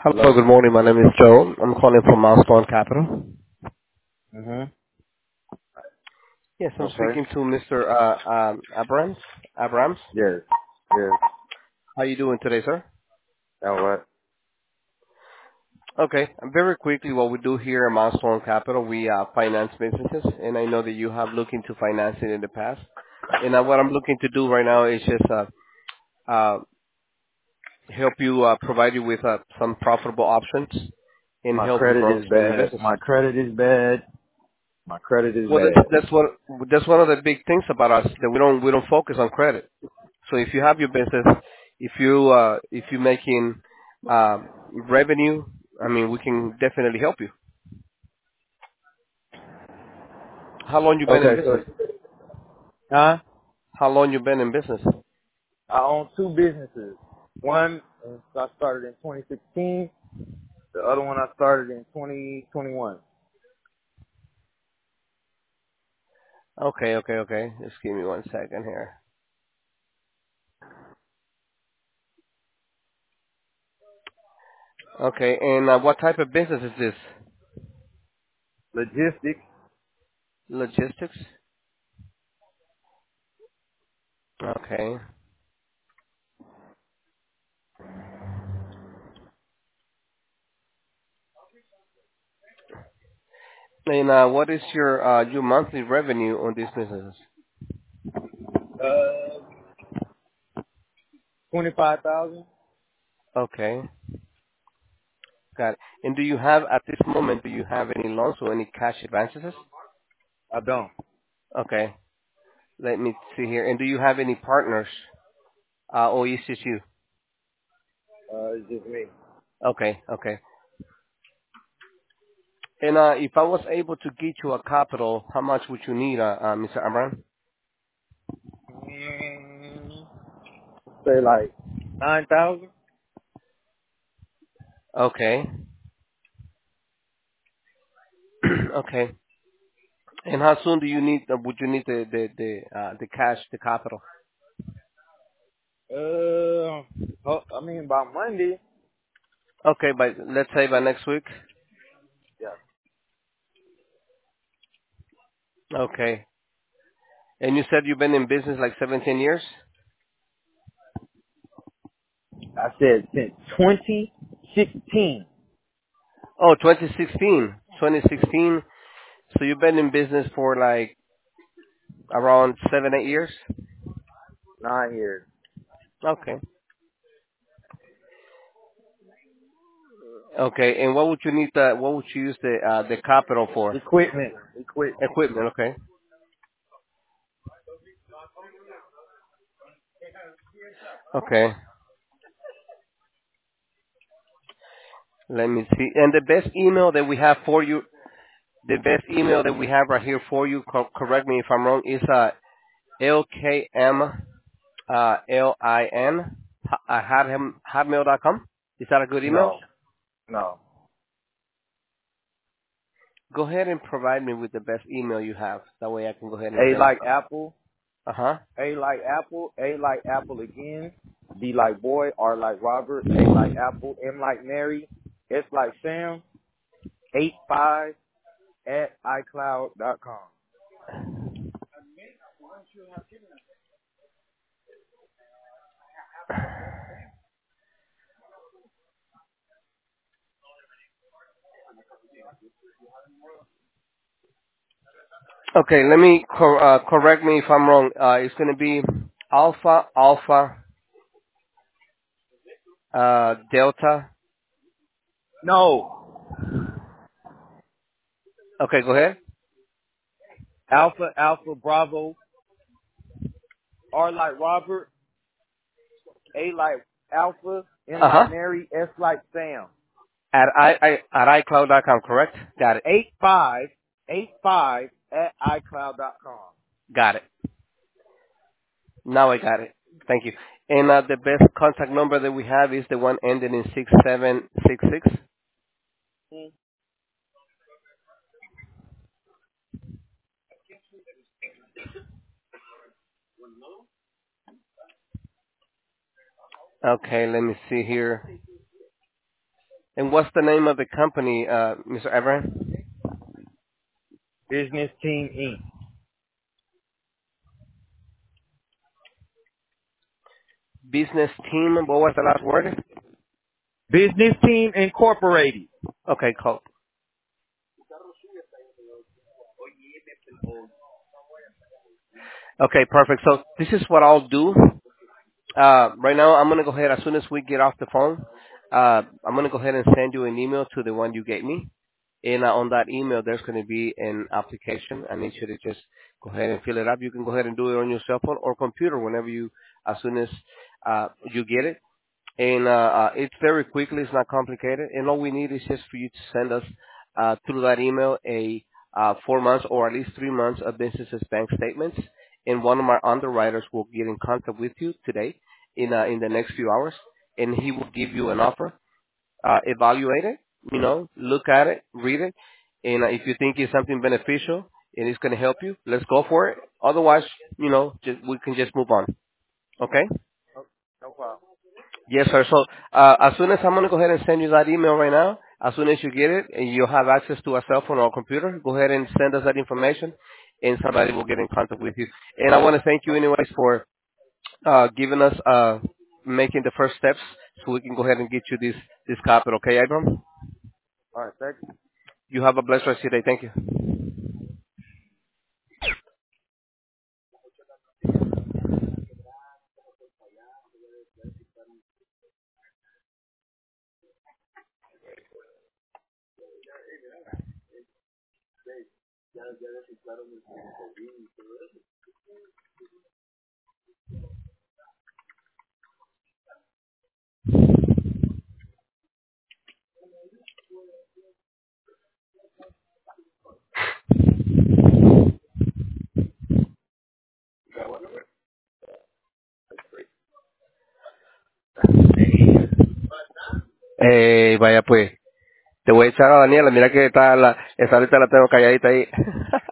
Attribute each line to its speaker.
Speaker 1: Hello,
Speaker 2: Hello.
Speaker 1: good morning. My name is Joe. I'm calling from Milestone Capital.
Speaker 2: Mhm.
Speaker 1: Yes, I'm
Speaker 2: Okay.
Speaker 1: speaking to Mr. Abrams. Abrams.
Speaker 2: Yes. Yes.
Speaker 1: How you doing today, sir?
Speaker 2: All right.
Speaker 1: Okay. Very quickly, what we do here at Milestone Capital, we finance businesses, and I know that you have looked into financing in the past. And what I'm looking to do right now is just uh, help you, provide you with some profitable options and
Speaker 2: My
Speaker 1: help you
Speaker 2: credit
Speaker 1: grow and
Speaker 2: is
Speaker 1: expand your
Speaker 2: bad.
Speaker 1: business.
Speaker 2: My credit is bad. My credit is
Speaker 1: Well,
Speaker 2: bad.
Speaker 1: that's one of the big things about us that we don't focus on credit. So if you have your business, if you're making revenue, I mean, we can definitely help you. How long you been in
Speaker 2: Okay. So,
Speaker 1: business?
Speaker 2: huh?
Speaker 1: How long you been in business?
Speaker 2: I own two businesses. One I started in 2016. The other one I started in 2021.
Speaker 1: Okay. Just give me 1 second here. Okay, and what type of business is this?
Speaker 2: Logistics.
Speaker 1: Logistics. Okay. And what is your monthly revenue on these businesses?
Speaker 2: 25,000.
Speaker 1: Okay, got it. And do you have at this moment? Do you have any loans or any cash advances?
Speaker 2: I don't.
Speaker 1: Okay. Let me see here. And do you have any partners? Or is it you?
Speaker 2: It's just me.
Speaker 1: Okay. And if I was able to get you a capital, how much would you need, Mr. Amran?
Speaker 2: Mm, say like 9,000.
Speaker 1: Okay. Okay. And how soon do you need? Would you need the cash, the capital?
Speaker 2: I mean by Monday.
Speaker 1: Okay, by let's say by next week.
Speaker 2: Yeah.
Speaker 1: Okay. And you said you've been in business like 17 years?
Speaker 2: I said since 2016.
Speaker 1: Oh, 2016. 2016. So you've been in business for like around 7, 8 years?
Speaker 2: 9 years.
Speaker 1: Okay. Okay. And what would you need what would you use the capital for?
Speaker 2: Equipment. Equipment.
Speaker 1: Equipment, okay. Okay. Let me see. And the best email that we have for you, the best email that we have right here for you, correct me if I'm wrong, is LKM LIN at hotmail.com. Is that a good email?
Speaker 2: No. No.
Speaker 1: Go ahead and provide me with the best email you have. That way I can go ahead and
Speaker 2: A
Speaker 1: send you
Speaker 2: like
Speaker 1: something.
Speaker 2: apple.
Speaker 1: Uh-huh.
Speaker 2: A like apple. A like apple again. B like boy. R like Robert. A like apple. M like Mary. S like Sam. 85 at iCloud.com.
Speaker 1: Okay, let me correct me if I'm wrong. It's going to be Alpha Delta.
Speaker 2: No.
Speaker 1: Okay, go ahead.
Speaker 2: Alpha Bravo. R like Robert. A like Alpha. M
Speaker 1: Uh-huh.
Speaker 2: like Mary. S like Sam.
Speaker 1: At iCloud.com, correct? Got it.
Speaker 2: 85 at iCloud.com.
Speaker 1: Got it. Now I got it. Thank you. And the best contact number that we have is the one ending in 6766. Okay, let me see here. And what's the name of the company, Mr. Abraham?
Speaker 2: Business Team Inc.
Speaker 1: Business Team, what was the last word?
Speaker 2: Business Team Incorporated.
Speaker 1: Okay, cool. Okay, perfect. So this is what I'll do. Right now, I'm going to go ahead, as soon as we get off the phone, I'm going to go ahead and send you an email to the one you gave me. And on that email, there's going to be an application. I need you to just go ahead and fill it up. You can go ahead and do it on your cell phone or computer whenever as soon as you get it. And it's very quickly. It's not complicated. And all we need is just for you to send us through that email a 4 months or at least 3 months of business's bank statements. And one of my underwriters will get in contact with you today in the next few hours, and he will give you an offer. Evaluate it, look at it, read it, and if you think it's something beneficial and it's going to help you, let's go for it. Otherwise, we can just move on. Okay?
Speaker 2: No problem.
Speaker 1: Yes, sir. So as soon as I'm going to go ahead and send you that email right now, as soon as you get it and you have access to a cell phone or a computer, go ahead and send us that information, and somebody will get in contact with you. And I want to thank you anyways for giving us making the first steps so we can go ahead and get you this capital. Okay, Abram?
Speaker 2: All right, thank you.
Speaker 1: You have a blessed rest of your day. Thank you. Vaya pues. Te voy a echar a Daniela. Mira que esa ahorita la tengo calladita ahí.